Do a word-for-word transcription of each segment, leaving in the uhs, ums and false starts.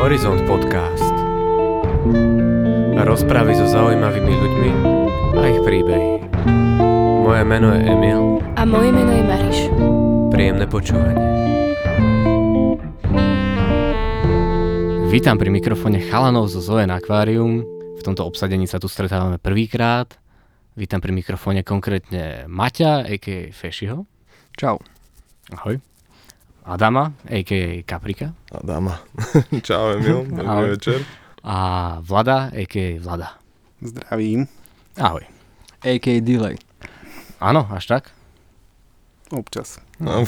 Horizont Podcast. Rozprávy so zaujímavými ľuďmi a ich príbehy. Moje meno je Emil. A moje meno je Mariš. Príjemné počúvanie. Vítam pri mikrofóne chalanov zo Zoen Aquarium. V tomto obsadení sa tu stretávame prvýkrát. Vítam pri mikrofóne konkrétne Maťa, a ká a. Fešiho. Čau. Ahoj. Adama, a ká a. Kaprika. Adama. Čau, Emil. Dobrý večer. A Vlada, a ká a. Vlada. Zdravím. Ahoj. á ká á Delay. Áno, až tak? Občas. No.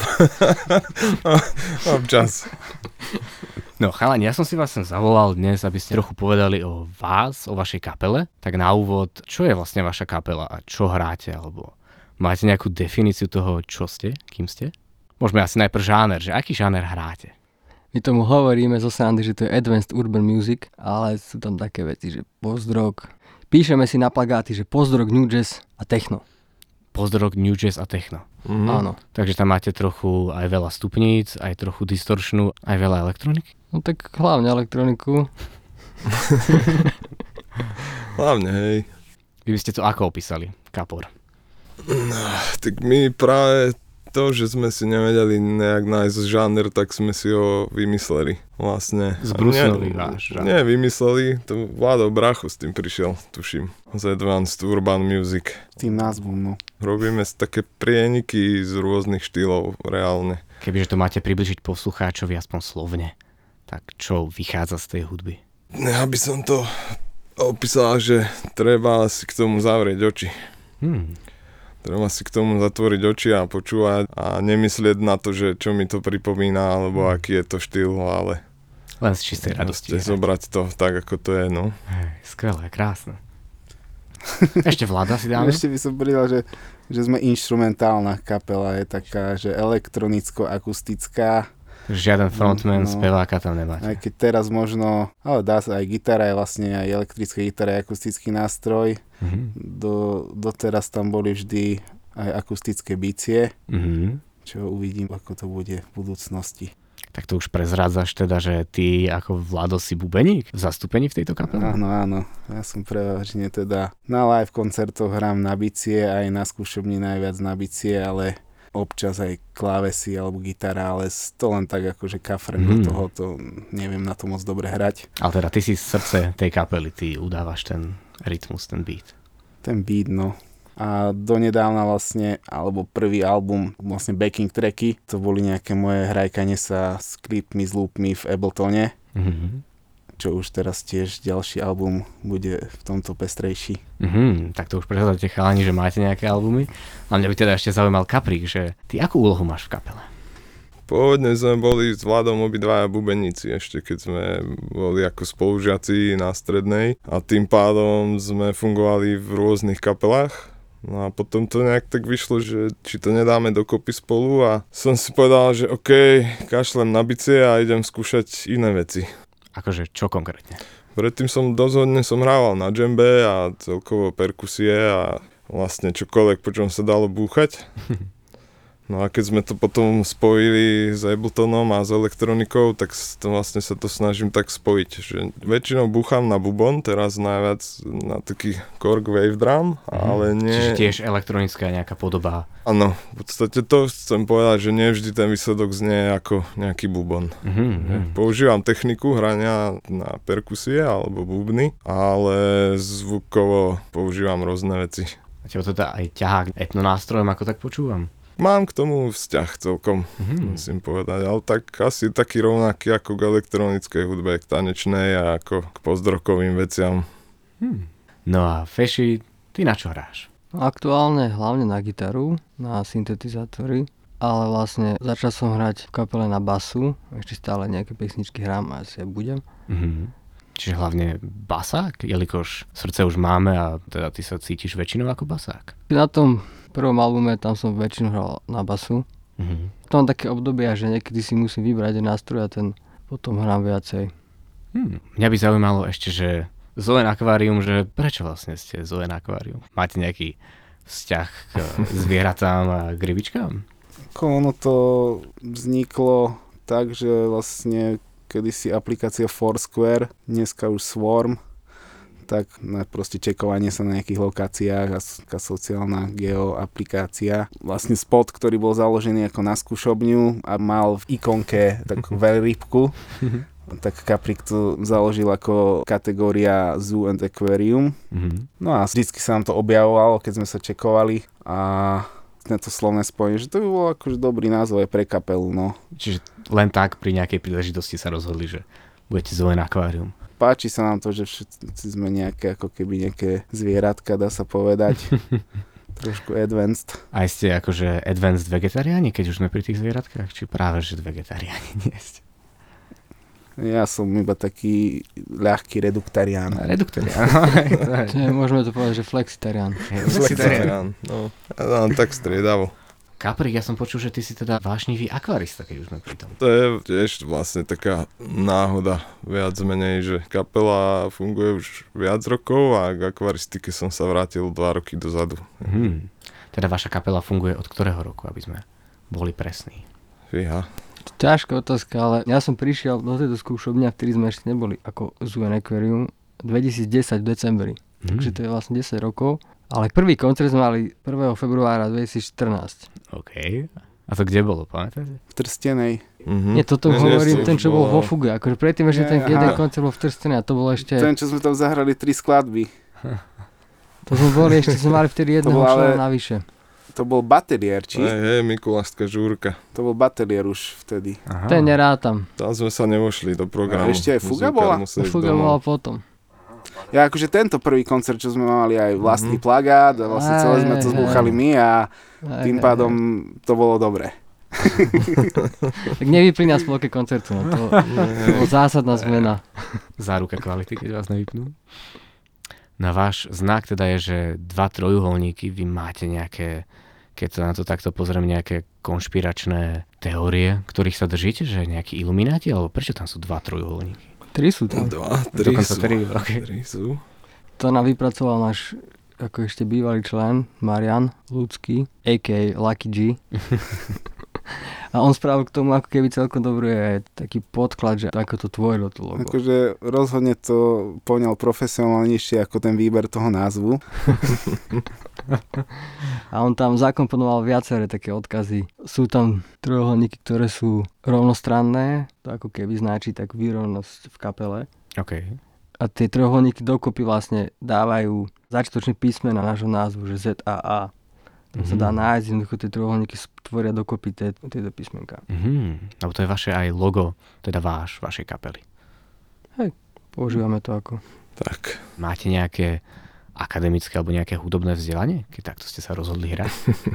Občas. No chalani, ja som si vás sem zavolal dnes, aby ste trochu povedali o vás, o vašej kapele. Tak na úvod, čo je vlastne vaša kapela a čo hráte, alebo máte nejakú definíciu toho, čo ste, kým ste? Môžeme asi najprv žáner, že aký žáner hráte? My tomu hovoríme zo srandy, že to je Advanced Urban Music, ale sú tam také veci, že post-rock. Píšeme si na plagáty, že post-rock, new jazz a techno. Post-rock, new jazz a techno. Mm. Áno. Takže tam máte trochu aj veľa stupníc, aj trochu distorčnú, aj veľa elektroniky? No tak hlavne elektroniku. Hlavne, hej. Vy by ste to ako opísali, Kapor? No, tak my práve to, že sme si nevedeli nejak nájsť žáner, tak sme si ho vymysleli vlastne. Zbrusnili váš žáner. Nie, vymysleli, to Vlado Bracho s tým prišiel, tuším. Z Advanced Urban Music. S tým názvom, no. Robíme také prieniky z rôznych štýlov, reálne. Kebyže to máte približiť poslucháčovi aspoň slovne, tak čo vychádza z tej hudby? Ja by som to opísal, že treba si k tomu zavrieť oči. Hmm. Treba si k tomu zatvoriť oči a počúvať a nemyslieť na to, že čo mi to pripomína, alebo aký je to štýl, ale len z čistej radosti. Zobrať to tak, ako to je, no. Hej, skvelé, krásne. Ešte Vlada si dáme? Ešte by som povedal, že, že sme inštrumentálna kapela, je taká, že elektronicko-akustická. Žiaden frontman, no, speváka tam nemáte. Aj keď teraz možno, ale dá sa, aj gitara je vlastne, aj elektrická gitara je akustický nástroj. Mm-hmm. Do, doteraz tam boli vždy aj akustické bicie, mm-hmm. čo uvidím, ako to bude v budúcnosti. Tak to už prezrádzaš teda, že ty ako Vlado si bubeník v zastúpení v tejto kapele? Áno, áno. Ja som prevažne teda na live koncertoch hrám na bicie, aj na skúšobni najviac na bicie, ale občas aj klávesy alebo gitara, ale to len tak akože kafrem mm. do toho, to neviem na to moc dobre hrať. Ale teda ty si srdce tej kapely, ty udávaš ten rytmus, ten beat. Ten beat, no. A donedávna vlastne, alebo prvý album, vlastne backing tracky, to boli nejaké moje hrajkanie sa s klipmi, s loopmi v Abletone. Mm-hmm. Čo už teraz tiež ďalší album bude v tomto pestrejší. Mm-hmm, tak to už prehľadáte chalani, že máte nejaké albumy. A mňa by teda ešte zaujímal Kaprík, že ty akú úlohu máš v kapele? Pôvodne sme boli s Vladom obidvaja bubeníci, ešte keď sme boli ako spolužiaci na strednej a tým pádom sme fungovali v rôznych kapelách. No a potom to nejak tak vyšlo, že či to nedáme dokopy spolu a som si povedal, že OK, kašlem na bicie a idem skúšať iné veci. Akože čo konkrétne? Predtým som dosť hodne som hrával na džembe a celkovo perkusie a vlastne čokoľvek, po čom sa dalo búchať. No a keď sme to potom spojili s Abletonom a s elektronikou, tak to vlastne sa to snažím tak spojiť, že väčšinou búcham na bubon, teraz najviac na taký Korg Wave Drum, mm-hmm. ale nie... Čiže tiež elektronická nejaká podoba. Áno, v podstate to chcem povedať, že nie vždy ten výsledok znie ako nejaký bubon. Mm-hmm. Používam techniku hrania na perkusie alebo bubny, ale zvukovo používam rôzne veci. A teba to teda aj ťahá k etnonástrojom, ako tak počúvam? Mám k tomu vzťah celkom, mm-hmm. musím povedať, ale tak asi taký rovnaký ako k elektronickej hudbe, k tanečnej a ako k pozdrokovým veciam. Hmm. No a Feši, ty na čo hráš? Aktuálne hlavne na gitaru, na syntetizátory, ale vlastne začal som hrať v kapele na basu, ešte stále nejaké pesničky hrám a asi aj budem. Mm-hmm. Čiže hlavne basák, jelikož srdce už máme a teda ty sa cítiš väčšinou ako basák. Na tom prvom albume tam som väčšinu hral na basu. Mm-hmm. To mám také obdobia, že niekedy si musím vybrať nástroj a ten potom hrám viacej. Hmm. Mňa by zaujímalo ešte, že Zoen Aquarium, že prečo vlastne ste Zoen Aquarium? Máte nejaký vzťah k zvieratám a k rybičkám? Ono to vzniklo tak, že vlastne kedysi aplikácia Foursquare, dneska už Swarm, tak na proste čekovanie sa na nejakých lokáciách a taká sociálna geo-aplikácia. Vlastne spot, ktorý bol založený ako na skúšobňu a mal v ikonke takú veľrybku, tak Caprik to založil ako kategória Zoo and Aquarium. No a vždycky sa nám to objavovalo, keď sme sa čekovali a na to slovné spojenie, že to by bolo akože dobrý názov aj pre kapelu, no. Čiže len tak pri nejakej príležitosti sa rozhodli, že budete Zoo and Aquarium. Páči sa nám to, že všetci sme nejaké, ako keby nejaké zvieratka, dá sa povedať. Trošku advanced. A ste akože advanced vegetariáni, keď už sme pri tých zvieratkách? Či práve, že vegetariáni nie ste? Ja som iba taký ľahký reduktarián. Reduktarián. Môžeme to povedať, že flexitarián. Flexitarián. No, ja tak striedavo. Kaprik, ja som počul, že ty si teda vášnivý akvarista, keď už sme pri tom. To je tiež vlastne taká náhoda, viac menej, že kapela funguje už viac rokov a k akvaristike som sa vrátil dva roky dozadu. Hmm. Teda vaša kapela funguje od ktorého roku, aby sme boli presní? Fíha. Ťažká otázka, ale ja som prišiel do tejto skúšobňa, vtedy sme ešte neboli ako Zoo and Aquarium, dvetisícdesať v decembri. Hmm. Takže to je vlastne desať rokov. Ale prvý koncert sme mali prvého februára dvetisícštrnásť. OK. A to kde bolo, pamätáte? V Trstenej. Mm-hmm. Nie, toto Nie, hovorím, nie, ten, čo bol bolo... vo Fuge. Akože predtým ešte ten Nie, jeden aha. koncert bol v Trstenej a to bolo ešte... Ten, čo sme tam zahrali tri skladby. To sme boli, ešte sme mali vtedy jedného bol ale- člena navyše. To bol batelier, či? Hej, hej, Mikulášska žúrka. To bol batelier už vtedy. Aha. Ten nerátam. Tam sme sa nevošli do programu. A ešte aj Fuga Muzikár bola? musel ísť Fuga domov. bola potom. Ja akože tento prvý koncert, čo sme mali aj vlastný mm-hmm. plagát a vlastne celé sme to zbúchali my a tým pádom to bolo dobre. Tak nevyplí nás polke koncertu, no to, to bolo zásadná zmena. Záruka kvality, keď vás nevypnú. Na váš znak teda je, že dva trojuholníky, vy máte nejaké, keď sa na to takto pozriem, nejaké konšpiračné teórie, ktorých sa držíte, že nejakí ilumináti, alebo prečo tam sú dva trojuholníky? Tri sú tam. Dva, tri Dokonca sú. tri, okay. Tri sú. To nám vypracoval náš ako ešte bývalý člen Marian Ľudský, á ká á. Lucky G. A on spravil k tomu ako keby celkom dobrý taký podklad, že ako to tvorilo to logo. Akože rozhodne to poňal profesionálnejšie ako ten výber toho názvu. A on tam zakomponoval viaceré také odkazy. Sú tam trojuholníky, ktoré sú rovnostranné, to ako keby značí tak výrovnosť v kapele. OK. A tie trojuholníky dokopy vlastne dávajú začiatočné písmena nášho názvu, že zet á á. Tam mm-hmm. sa dá nájsť, jednoducho tie trojuholníky tvoria dokopy tie, tieto písmenka. Mhm. Lebo to je vaše aj logo, teda váš, vašej kapely. Hej, používame to ako... Tak. Máte nejaké akademické alebo nejaké hudobné vzdelanie, keď takto ste sa rozhodli hrať?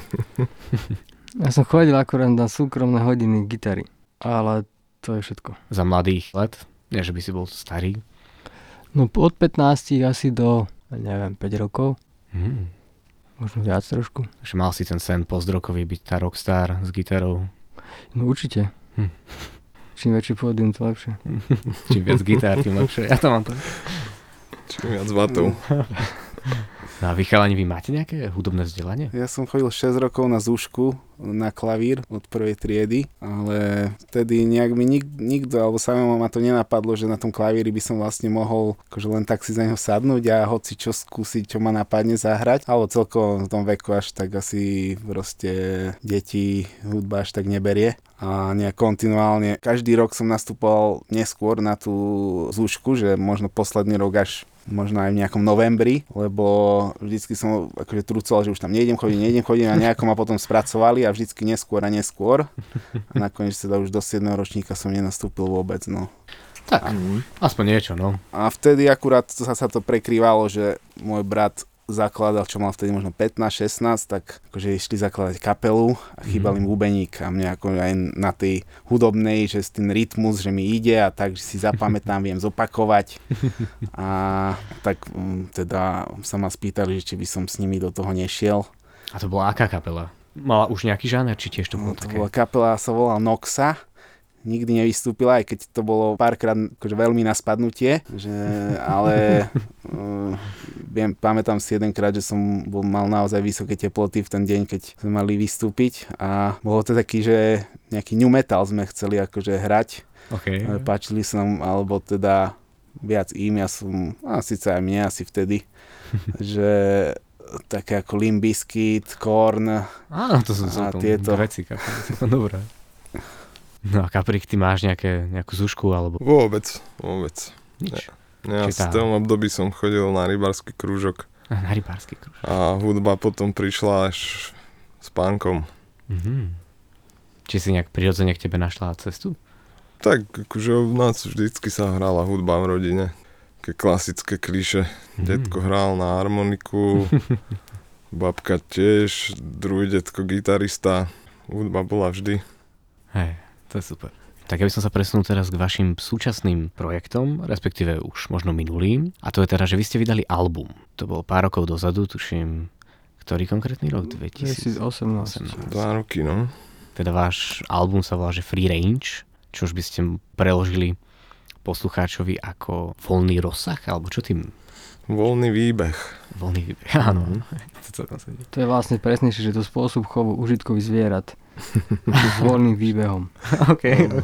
Ja som chodil akurát na súkromné hodiny gitary, ale to je všetko. Za mladých let? Nie, že by si bol starý. No od pätnástich asi do, neviem, päť rokov. Mhm. Možno viac trošku. Že mal si ten sen postrokový byť tá rockstar s gitarou. No určite. Hm. Čím väčší pódium, to lepšie. Čím viac gitár, tým lepšie. Ja to mám to. Čím viac vatov. No a vy chalani, vy máte nejaké hudobné vzdelanie? Ja som chodil šesť rokov na zúšku na klavír od prvej triedy, ale vtedy nejak mi nik, nikto, alebo samému ma to nenapadlo, že na tom klavíri by som vlastne mohol akože len tak si za neho sadnúť a hoci čo skúsiť, čo ma napadne zahrať, alebo celkovo v tom veku až tak asi proste deti hudba až tak neberie. A nejak kontinuálne. Každý rok som nastupoval neskôr na tú zúšku, že možno posledný rok až možno aj v nejakom novembri, lebo vždycky som akože trúcoval, že už tam nejdem chodiť, nejdem chodiť a nejako ma potom spracovali a vždycky neskôr a neskôr. A nakoniec teda už do siedmeho ročníka som nenastúpil vôbec, no. Tak, aspoň niečo, no. A vtedy akurát sa, sa to prekrývalo, že môj brat zakladal, čo mal vtedy možno pätnásť šestnásť, tak akože išli zakladať kapelu a chýbal im bubeník a mne ako aj na tej hudobnej, že ten rytmus, že mi ide a tak, že si zapamätám, viem zopakovať. A tak teda sa ma spýtali, či by som s nimi do toho nešiel. A to bola aká kapela? Mala už nejaký žáner, či tiež to bolo To také? bola kapela, sa volala Noxa. nikdy nevystúpila, aj keď to bolo párkrát akože veľmi na spadnutie, že, ale uh, viem, pamätám si jedenkrát, že som bol, mal naozaj vysoké teploty v ten deň, keď sme mali vystúpiť a bolo to taký, že nejaký new metal sme chceli akože hrať. Okay. Páčili sa nám, alebo teda viac im, ja som, a síce aj mne asi vtedy, že také ako Limp Bizkit, Korn. Áno, to sú celkom tieto veci, kapely. Dobré. No a Kaprik, ty máš nejaké, nejakú zušku, alebo... Vôbec, vôbec. Nič. Ja, ja v tom období som chodil na rybársky krúžok. Na rybársky krúžok. A hudba potom prišla až s pánkom. Mhm. Či si nejak prirodzene k tebe našla cestu? Tak, akože u nás vždycky sa hrala hudba v rodine. Také klasické kliše. Mhm. Detko hral na harmoniku, babka tiež, druhý detko gitarista. Hudba bola vždy. Hej. To je super. Tak ja by som sa presunul teraz k vašim súčasným projektom, respektíve už možno minulým. A to je teda, že vy ste vydali album. To bolo pár rokov dozadu, tuším, ktorý konkrétny rok? dvetisícosemnásť. Dva roky, no. Teda váš album sa volá, že Free Range, čo už by ste preložili poslucháčovi ako voľný rozsah, alebo čo tým? Voľný výbeh. Voľný výbeh, áno. To, to je vlastne presnejšie, že to spôsob chovu užitkových zvierat. S voľným výbehom. OK, OK.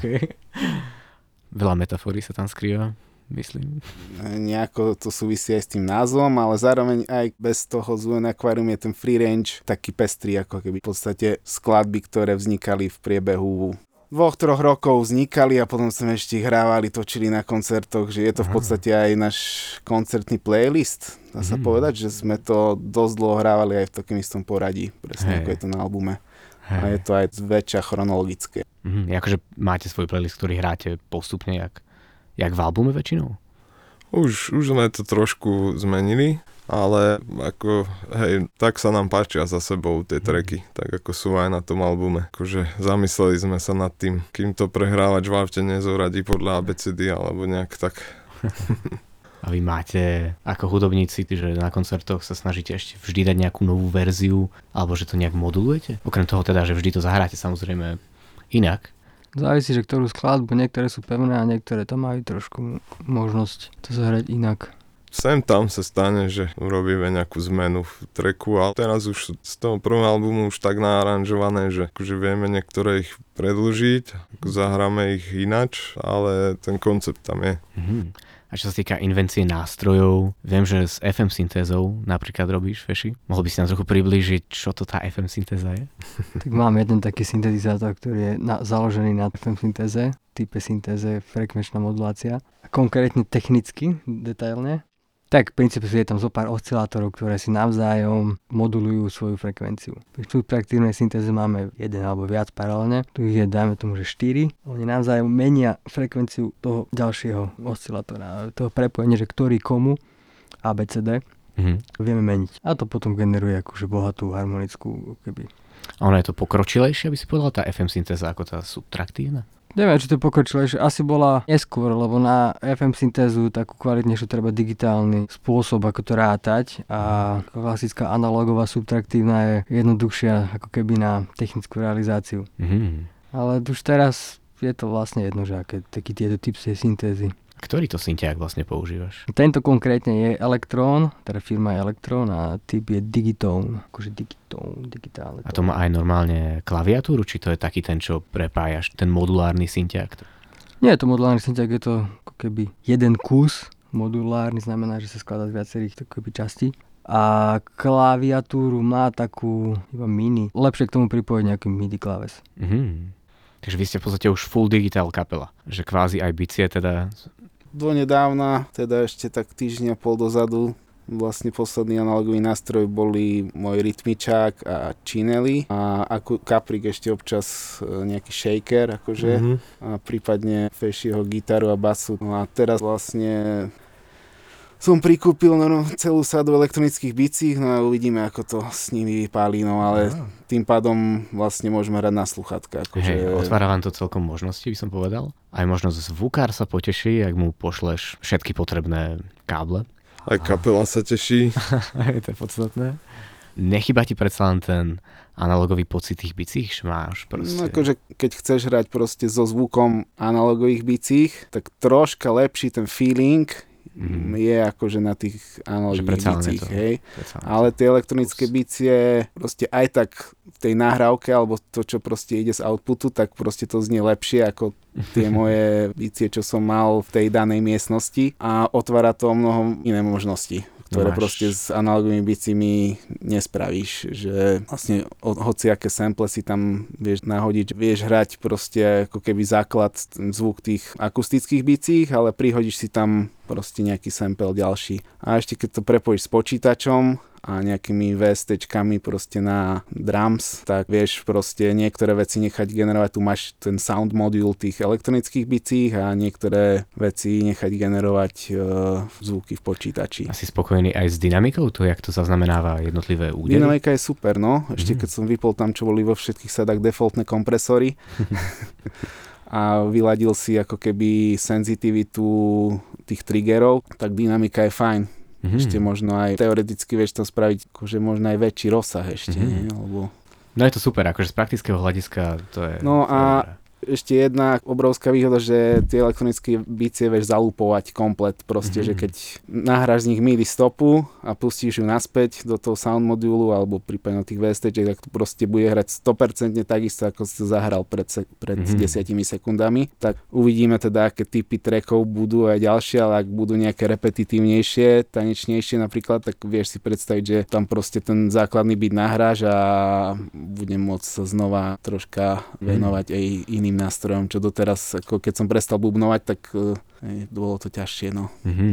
Veľa metaforí sa tam skrýva, myslím. Nejako to súvisí aj s tým názvom, ale zároveň aj bez toho Zoo and Aquarium je ten Free Range taký pestrý, ako keby v podstate skladby, ktoré vznikali v priebehu dvoch, troch rokov vznikali a potom sme ešte hrávali, točili na koncertoch, že je to v podstate aj náš koncertný playlist. Dá sa mm. povedať, že sme to dosť dlho hrávali aj v takom istom poradí, presne hey. ako je to na albume. Hey. A je to aj väčšia chronologické. Mm, akože máte svoj playlist, ktorý hráte postupne, jak, jak v albume väčšinou? Už, už sme to trošku zmenili, ale ako, hej, tak sa nám páčia za sebou tie tracky, tak ako sú aj na tom albume. Akože zamysleli sme sa nad tým, kým to prehrávač v aute nezoradí podľa á bé cé dé alebo nejak tak. A vy máte ako hudobníci, že na koncertoch sa snažíte ešte vždy dať nejakú novú verziu, alebo že to nejak modulujete? Okrem toho teda, že vždy to zahráte samozrejme inak. Závisí, že ktorú skladbu, niektoré sú pevné a niektoré tam majú trošku možnosť to zahrať inak. Sem tam sa stane, že urobíme nejakú zmenu v tracku, ale teraz už z toho prvého albumu už tak naaranžované, že akože vieme niektoré ich predĺžiť, zahráme ich inač, ale ten koncept tam je. Mm-hmm. A čo sa týka invencie nástrojov, viem, že s ef em syntézou napríklad robíš, Feši. Mohol by si nám trochu priblížiť, čo to tá ef em syntéza je? Tak mám jeden taký syntetizátor, ktorý je na, založený na ef em syntéze, type syntéze, frekvenčná modulácia. A konkrétne technicky, detailne. Tak v princípe je tam zo pár oscilátorov, ktoré si navzájom modulujú svoju frekvenciu. Pri subtraktívnej syntéze máme jeden alebo viac paralelne, tu ich je, dajme tomu, že štyri. Oni navzájom menia frekvenciu toho ďalšieho oscilátora, toho prepojenia, že ktorý komu, á bé cé dé, mm-hmm. vieme meniť. A to potom generuje akože bohatú harmonickú, keby. A ono je to pokročilejšie, aby si povedal, tá ef em syntéza ako tá subtraktívna? Neviem, či to pokročilejšie. Asi bola neskôr, lebo na ef em syntézu takú kvalitnejšiu treba digitálny spôsob, ako to rátať a klasická analogová subtraktívna je jednoduchšia ako keby na technickú realizáciu. Mm-hmm. Ale už teraz je to vlastne jedno, že aké taký tieto typ syntézy. Ktorý to syntiák vlastne používaš? Tento konkrétne je Elektron, teda firma je Elektron a typ je Digitone, akože Digitone, digitálne. A to má aj normálne klaviatúru, či to je taký ten, čo prepájaš, ten modulárny syntiák? Nie je to modulárny syntiák, je to ako keby jeden kus, modulárny znamená, že sa skladá z viacerých keby častí. A klaviatúru má takú iba mini, lepšie k tomu pripojiť nejaký MIDI kláves. Mhm. Takže vy ste v podstate už full digital kapela, že kvázi aj bicie teda... Donedávna, teda ešte tak týždňa pol dozadu, vlastne posledný analogový nástroj boli môj rytmičák a činely a ako Kaprik ešte občas nejaký shaker, akože, mm-hmm. a prípadne Fešiho gitaru a basu. No a teraz vlastne som prikúpil no, celú sadu elektronických bicí, no a uvidíme, ako to s nimi vypálí, no ale ah. tým pádom vlastne môžeme hrať na sluchátka. Akože... Hej, otvára vám to celkom možnosti, by som povedal. Aj možno zvukár sa poteší, ak mu pošleš všetky potrebné káble. Aj kapela sa teší. To je podstatné. Nechýba ti predsa len ten analogový pocit tých bicích, že máš proste. No akože keď chceš hrať proste so zvukom analogových bicích, tak troška lepší ten feeling mm. je akože na tých analogových bicích, hej. Ale tie elektronické bicie proste aj tak v tej nahrávke, alebo to, čo proste ide z outputu, tak proste to znie lepšie ako tie moje bicie, čo som mal v tej danej miestnosti a otvára to mnoho iné možnosti, ktoré Máš... proste s analogovými bicími nespravíš, že vlastne hociaké sample si tam vieš nahodiť, vieš hrať proste ako keby základ zvuk tých akustických bicích, ale prihodíš si tam proste nejaký sample ďalší. A ešte keď to prepojíš s počítačom a nejakými VSTčkami proste na drums, tak vieš proste niektoré veci nechať generovať, tu máš ten sound module tých elektronických bicích a niektoré veci nechať generovať e, zvuky v počítači. Asi spokojný aj s dynamikou, to jak to zaznamenáva jednotlivé údery? Dynamika je super, no. Ešte mm. keď som vypol tam, čo boli vo všetkých sadách defaultné kompresory a vyladil si ako keby senzitivitu tých triggerov, tak dynamika je fajn. Mm-hmm. Ešte možno aj teoreticky vieš tam spraviť akože možno aj väčší rozsah ešte, mm-hmm. nie? Lebo... No je to super, akože z praktického hľadiska to je... No a ešte jedna obrovská výhoda, že tie elektronické bicie vieš zalúpovať komplet proste, mm-hmm. že keď nahráš z nich MIDI stopu a pustíš ju naspäť do toho sound modulu alebo prípadne do tých VSTčiek, tak to proste bude hrať sto percent takisto, ako si to zahral pred, se- pred mm-hmm. desiatimi sekundami. Tak uvidíme teda, aké typy trackov budú aj ďalšie, ale ak budú nejaké repetitívnejšie, tanečnejšie napríklad, tak vieš si predstaviť, že tam proste ten základný beat nahráš a budem môcť sa znova troška venovať mm-hmm. aj iným nástrojom, čo doteraz, ako keď som prestal bubnovať, tak e, bolo to ťažšie, no. Mm-hmm.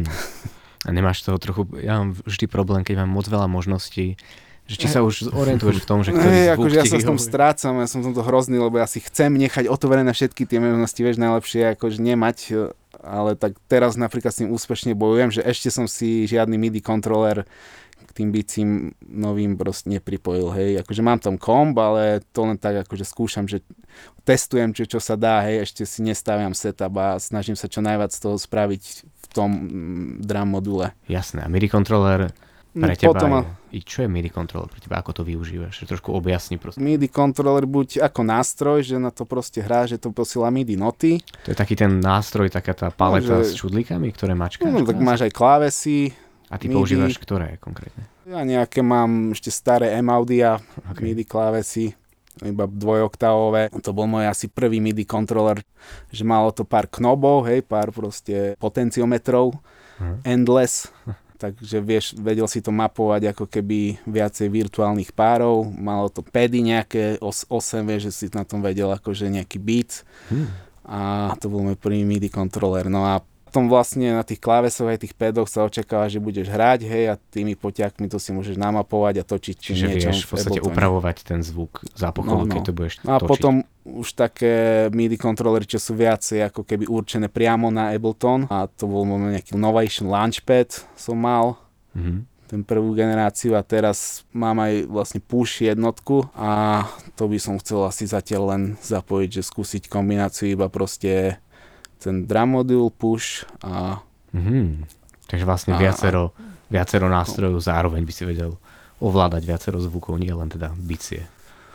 A nemáš toho trochu, ja mám vždy problém, keď mám moc veľa možností, že či sa už orientuješ v tom, že ktorý zvuk ti akože ja sa v tom strácam, ja som v tomto hrozný, lebo ja si chcem nechať otvorené všetky tie možnosti, vieš, najlepšie akože nemať, ale tak teraz napríklad s tým úspešne bojujem, že ešte som si žiadny MIDI kontroler k tým bicím novým proste nepripojil, hej, akože mám tam komb, ale to len tak akože skúšam, že testujem, čo, čo sa dá, hej, ešte si nestaviam setup a snažím sa čo najviac z toho spraviť v tom drum module. Jasné, a MIDI kontroler pre teba Potom, je, čo je MIDI kontroler pre teba, ako to využívaš? Trošku objasni proste. MIDI kontroler buď ako nástroj, že na to proste hrá, že to posiela MIDI noty. To je taký ten nástroj, taká tá paleta no, s čudlíkami, ktoré mačkáš? No, tak máš aj klávesy. A ty MIDI. Používaš ktoré konkrétne? Ja nejaké mám ešte staré M-Audia, okay. MIDI klávesy, iba dvojoktávové. To bol môj asi prvý MIDI kontroler, že malo to pár knobov, hej, pár proste potenciometrov, uh-huh. endless. Takže vieš, vedel si to mapovať ako keby viacej virtuálnych párov, malo to pady nejaké, os- osem, vieš, že si na tom vedel akože nejaký beat hmm. a to bol môj prvý MIDI kontroler. No a potom vlastne na tých klávesoch aj tých padoch sa očakáva, že budeš hrať, hej, a tými poťakmi to si môžeš namapovať a točiť. Čiže vieš v podstate Abletone upravovať ten zvuk zápochovu, no, no. keď to budeš točiť. A potom už také MIDI kontrolery, čo sú viacej ako keby určené priamo na Ableton a to bol nejaký Novation Launchpad som mal, mm-hmm. ten prvú generáciu a teraz mám aj vlastne push jednotku a to by som chcel asi zatiaľ len zapojiť, že skúsiť kombináciu iba proste ten drum modul, push a... Mm-hmm. Takže vlastne a, viacero, viacero nástrojov no. zároveň by si vedel ovládať viacero zvukov, nie len teda bicie.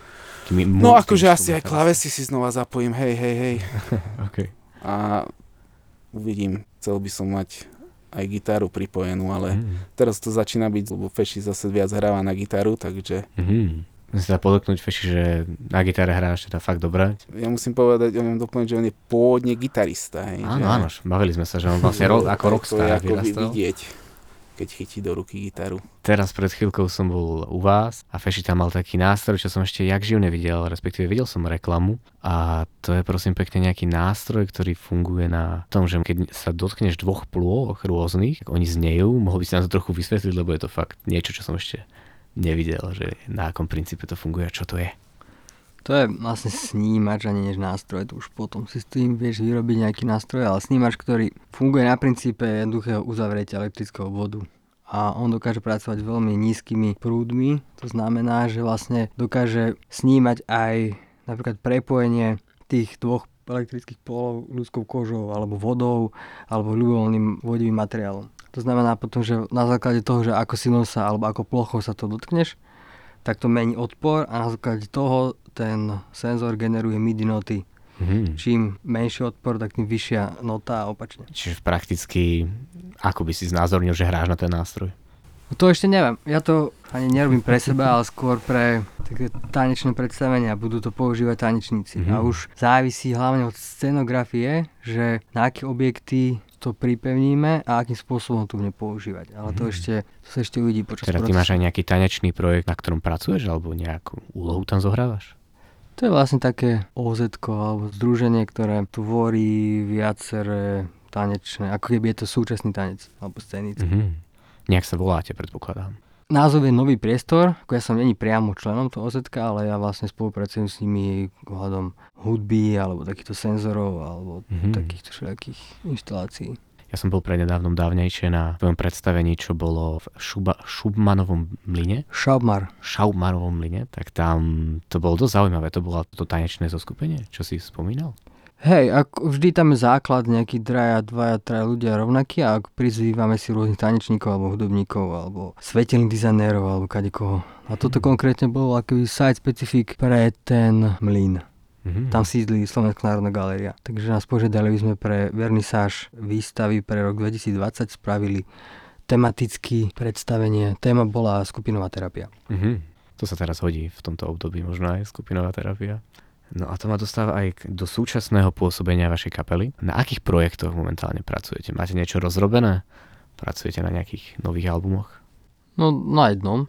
No akože asi aj klávesy si znova zapojím, hej, hej, hej. Okay. A uvidím, chcel by som mať aj gitaru pripojenú, ale mm. teraz to začína byť, lebo Feši zase viac hráva na gitaru, takže... Mm. Musím sa podoknúť, Feši, že na gitare hráš teda fakt dobre. Ja musím povedať, ja mám doplniť, že on je pôvodne gitarista. Hej, áno, že... áno, bavili sme sa, že on vlastne ro- ako rockstar vyrastal. To je ako vidieť, keď chytí do ruky gitaru. Teraz pred chvíľkou som bol u vás a Feši tam mal taký nástroj, čo som ešte jak živ nevidel, respektíve videl som reklamu a to je prosím pekne nejaký nástroj, ktorý funguje na tom, že keď sa dotkneš dvoch plôch rôznych, tak oni znejú, mohol by si nám to trochu vysvetliť, lebo je to fakt niečo, čo som ešte nevidel, že na akom princípe to funguje a čo to je. To je vlastne snímač a nie než nástroj, to už potom si s tým vieš vyrobiť nejaký nástroj, ale snímač, ktorý funguje na princípe jednoduchého uzavretia elektrického vodu. A on dokáže pracovať s veľmi nízkymi prúdmi, to znamená, že vlastne dokáže snímať aj napríklad prepojenie tých dvoch elektrických polov ľudskou kožou, alebo vodou, alebo ľubovoľným vodivým materiálom. To znamená potom, že na základe toho, že ako silno sa alebo ako plocho sa to dotkneš, tak to mení odpor a na základe toho ten senzor generuje MIDI noty. Mm-hmm. Čím menší odpor, tak tým vyššia nota a opačne. Čiže prakticky, ako by si znázornil, že hráš na ten nástroj? To ešte neviem. Ja to ani nerobím pre seba, ale skôr pre také tanečné predstavenia. Budú to používať tanečníci. Mm-hmm. A už závisí hlavne od scenografie, že na aké objekty to pripevníme a akým spôsobom to bude používať. Ale to, ešte, to sa ešte uvidí počas teda procesu. Ty máš aj nejaký tanečný projekt, na ktorom pracuješ, alebo nejakú úlohu tam zohrávaš? To je vlastne také ó zetko alebo združenie, ktoré tvorí viaceré tanečné, ako keby je to súčasný tanec alebo scénický. Mm-hmm. Nejak sa voláte, predpokladám. Názov je Nový priestor, ako ja som není priamo členom toho ó zetka, ale ja vlastne spolupracujem s nimi ohľadom hudby alebo takýchto senzorov alebo mm-hmm. takýchto všelijakých inštalácií. Ja som bol prednedávnom dávnejšie na tvojom predstavení, čo bolo v Šuba, Šubmanovom mlyne. Šaubmar. Šaubmarovom mlyne, tak tam to bolo dosť zaujímavé. To bolo to tanečné zoskupenie, čo si spomínal? Hej, ako vždy tam je základ, nejaký draja, dvaja, traja ľudia rovnakí a ak prizývame si rôznych tanečníkov alebo hudobníkov alebo svetelných dizajnérov alebo kadekoho. A toto konkrétne bolo akoby site specific pre ten mlyn. Mm-hmm. Tam sídli Slovenská národná galéria. Takže nás požiadali, aby sme pre vernisáž výstavy pre rok dvetisícdvadsať spravili tematické predstavenie. Téma bola skupinová terapia. Mm-hmm. To sa teraz hodí v tomto období možno aj skupinová terapia. No a to ma dostáva aj do súčasného pôsobenia vašej kapely. Na akých projektoch momentálne pracujete? Máte niečo rozrobené? Pracujete na nejakých nových albumoch? No na jednom.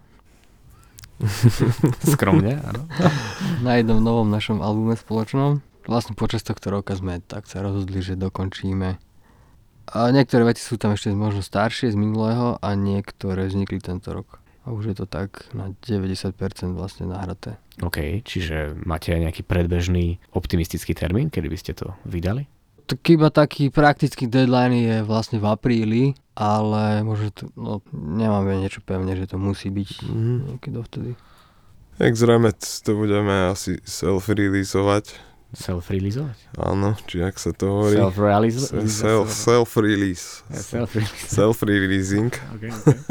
Skromne, áno. Na jednom novom našom albume spoločnom. Vlastne počas tohto roka sme tak sa rozhodli, že dokončíme. A niektoré veci sú tam ešte možno staršie z minulého a niektoré vznikli tento rok. A už je to tak na deväťdesiat percent vlastne nahraté. OK, čiže máte aj nejaký predbežný optimistický termín, kedy by ste to vydali? Tak iba taký praktický deadline je vlastne v apríli, ale možno to, no, nemáme niečo pevne, že to musí byť mm. niekedy dovtedy. Jak zrejme to budeme asi self-releaseovať. Self-releaseovať? Áno, či jak sa to hovorí? Self-release? Self, self-release. Self-release. Self-releasing. Okay, okay.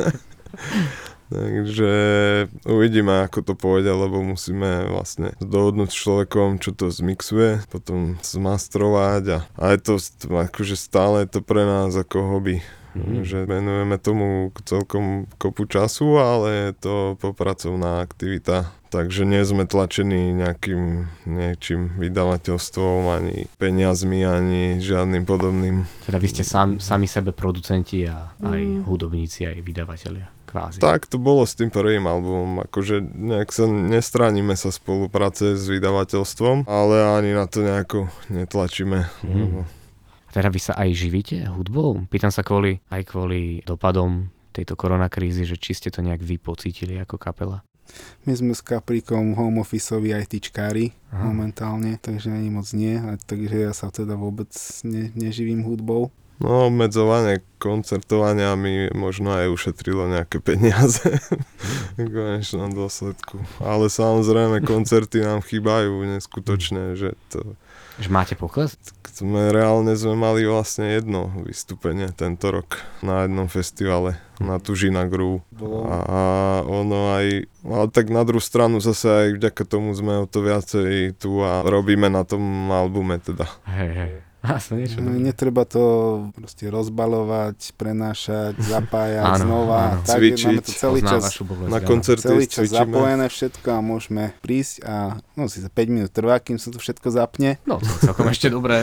Takže uvidíme, ako to pôjde, lebo musíme vlastne dohodnúť s človekom, čo to zmixuje, potom zmastrovať a, a je to akože stále je to pre nás ako hobby. Mm-hmm. Že venujeme tomu celkom kopu času, ale je to popracovná aktivita. Takže nie sme tlačení nejakým niečím vydavateľstvom, ani peniazmi, ani žiadnym podobným. Teda vy ste sám, sami sebe producenti a aj hudobníci, aj vydavatelia. Kvázi. Tak to bolo s tým prvým albumom, akože nejak sa nestránime sa spolupráce s vydavateľstvom, ale ani na to nejako netlačíme. Mm. Lebo... Teda vy sa aj živíte hudbou? Pýtam sa kvôli, aj kvôli dopadom tejto koronakrízy, že či ste to nejak vy pocítili ako kapela? My sme s Kaprikom home office-oví ITčkári Aha. momentálne, takže ani moc nie, a takže ja sa teda vôbec ne, neživím hudbou. No, obmedzovanie koncertovania mi možno aj ušetrilo nejaké peniaze v konečnom dôsledku. Ale samozrejme, koncerty nám chýbajú neskutočné, že to... Že máte pokles? Sme, reálne sme mali vlastne jedno vystúpenie tento rok na jednom festivale, na Tužina Groove. A, a ono aj... Ale tak na druhú stranu zase aj vďaka tomu sme o to viacej tu a robíme na tom albume teda. Hej, hej. Niečo Netreba to proste rozbalovať, prenášať, zapájať áno, znova. Áno. Tak, cvičiť. máme to celý čas, na koncerty celý čas cvičíme. Zapojené všetko a môžeme prísť a no si za päť minút trvá, kým sa to všetko zapne. No to celkom ešte dobré.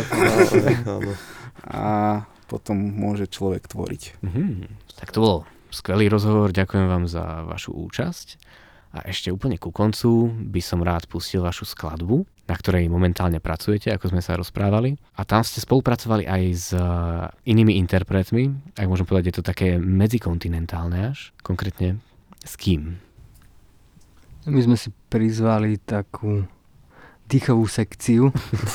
A potom môže človek tvoriť. Mhm. Tak to bol skvelý rozhovor, ďakujem vám za vašu účasť. A ešte úplne ku koncu by som rád pustil vašu skladbu, na ktorej momentálne pracujete, ako sme sa rozprávali. A tam ste spolupracovali aj s inými interpretmi, ak môžem povedať, je to také medzikontinentálne až. Konkrétne s kým? My sme si prizvali takú dýchovú sekciu,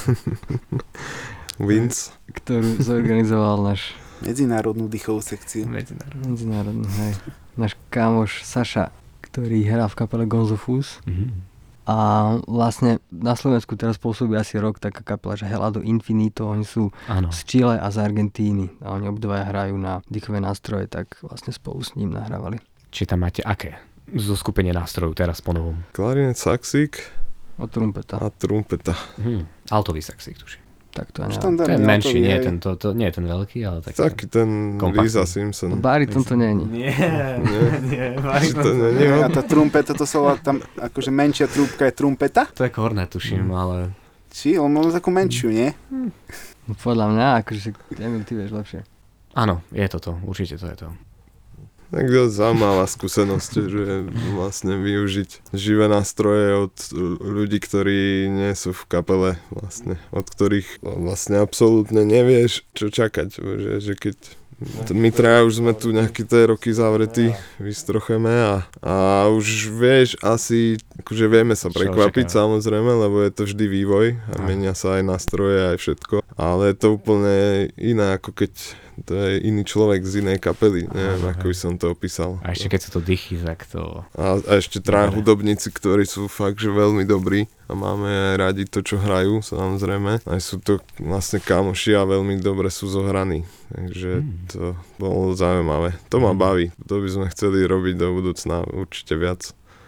Vince, ktorú zorganizoval náš medzinárodnú dýchovú sekciu. Medzinárodnú. Medzinárodnú, hej. Náš kamoš Saša, ktorý hrá v kapele Gonzo Fus. Mm-hmm. A vlastne na Slovensku teraz pôsobí asi rok taká kapela, že Helado Infinito, oni sú ano. Z Chile a z Argentíny a oni obdvaja hrajú na dýchové nástroje, tak vlastne spolu s ním nahrávali. Či tam máte aké zo skupenia nástrojov teraz po novom? Klarinet, saxík Od trumpeta. a trumpeta. Hm, altový saxík, tuším. Tak to ja neviem. Štandardný Ten menší, altový, nie hej. ten, to, to, nie ten veľký, ale taký. Taký ten Kompaktný. Lisa Simpson. Bariton to není. Nie, Nie. nie, Že to nie je A tá trumpeta, to sa volá tam, akože menšia trúbka je trumpeta? To je kornet, tuším, ale... Či? On má takú menšiu, nie? No, podľa mňa, akože Emil, ty vieš lepšie. Áno, je to to, určite to je to. Tak to zaujímavá skúsenosť, že vlastne využiť živé nástroje od ľudí, ktorí nie sú v kapele, vlastne, od ktorých vlastne absolútne nevieš, čo čakať. Že, že keď my traja už sme tu nejaké tie roky zavretí, vystrocheme a, a už vieš asi, akože vieme sa prekvapiť samozrejme, lebo je to vždy vývoj a menia sa aj nástroje, aj všetko, ale je to úplne iné, ako keď to je iný človek z inej kapely, neviem, ako by som to opísal. A ešte keď sú to dychy, tak to... A, a ešte traja hudobníci, ktorí sú fakt, že veľmi dobrí a máme aj radi to, čo hrajú, samozrejme. Aj sú to vlastne kamoši a veľmi dobre sú zohraní, takže to bolo zaujímavé. To ma baví, to by sme chceli robiť do budúcna určite viac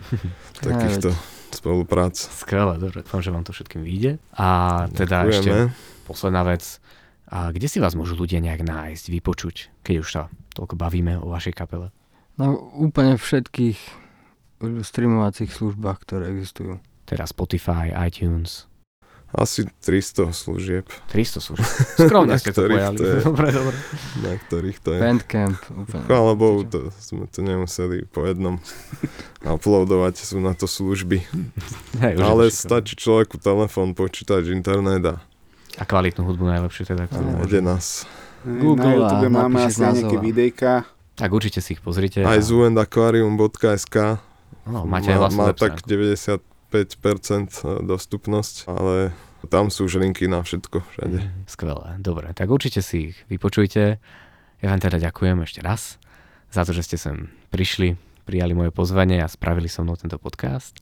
takýchto spoluprác. Skvelé, dobre, dúfam, že vám to všetkým vyjde. A teda Ďakujeme. ešte posledná vec. A kde si vás môžu ľudia nejak nájsť, vypočuť, keď už sa toľko bavíme o vašej kapele? No úplne všetkých streamovacích službách, ktoré existujú. Teda Spotify, iTunes. Asi tristo služieb, tristo služieb. Skromne ste to ktorých pojali. to je. Dobre, dobre. na ktorých to je. Bandcamp. Úplne. Chvála Bohu, to sme to nemuseli po jednom uploadovať, sú na to služby. Hej, už Ale je to stačí človeku telefón, počítač, internet a A kvalitnú hudbu najlepšie teda. ktorú nájde môžu. nás. Google Na YouTube a máme napíšeš asi aj nejaké názov. videjka. Tak určite si ich pozrite. Aj a- zooendaquarium bodka es ká No, máte aj má, vlastnú má web tak stránku. deväťdesiatpäť percent dostupnosť, ale tam sú už linky na všetko všade. Mhm, Skvelé, dobre. Tak určite si ich vypočujte. Ja vám teda ďakujem ešte raz za to, že ste sem prišli, prijali moje pozvanie a spravili so mnou tento podcast.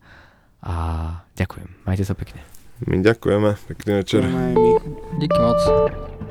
A ďakujem. Majte sa pekne. My ďakujeme, pekný večer. Ďakujeme aj my. Díky moc.